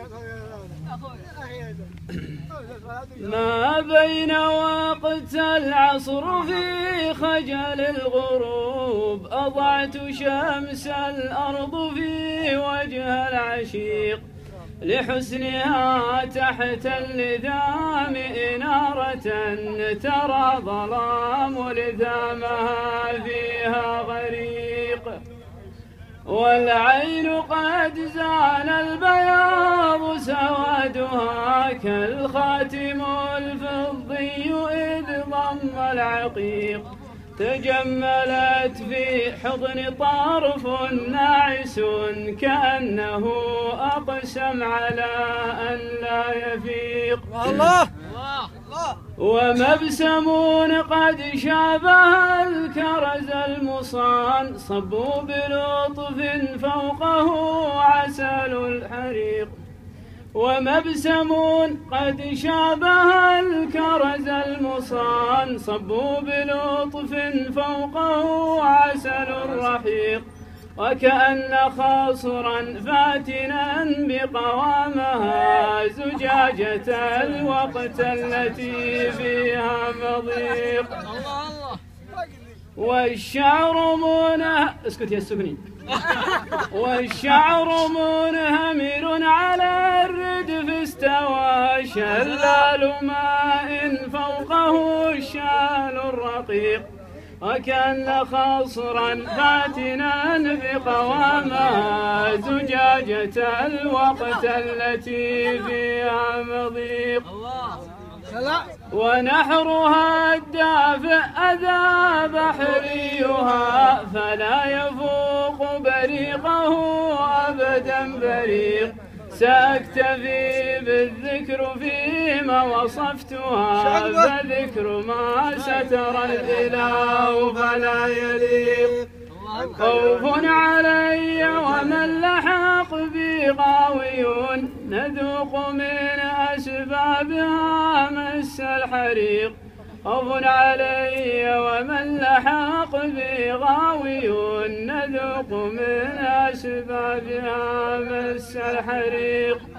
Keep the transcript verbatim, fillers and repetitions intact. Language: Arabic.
ما بين وقت العصر في خجل الغروب أضعت شمس الأرض في وجه العشيق لحسنها تحت اللذام إنارة ترى ظلام لذامها فيها غريق والعين قد زال البياض سوادها كالخاتم الفضي إذ ضم العقيق تجملت في حضن طرف ناعس كأنه أقسم على أن لا يفيق الله ومبسم قد شابه الكرز المصان صبوا بلطف فوقه عسل الحريق ومبسم قد شابه الكرز المصان صبوا بلطف فوقه عسل الرحيق وكأن خاصرا فاتنا بقوامها زجاجة الوقت التي فيها مضيق والشعر منه اسكت يا السكني والشعر منهمر على الردف استوى شلال ماء فوقه الشال الرقيق وكأن خصرا فاتنا بقوامها زجاجة الوقت التي فيها مضيق ونحرها الدافئ أذى بحريها فلا يفوق بريقه أبدا بريق سأكتفي بالذكر فيما وصفتها فذكر ما ستر الإله فلا يليق خوف علي ومن لحق بي غاوي نذوق من أسبابها مس الحريق خوف علي ومن لحق بي غاوي نذوق من أسبابها مس الحريق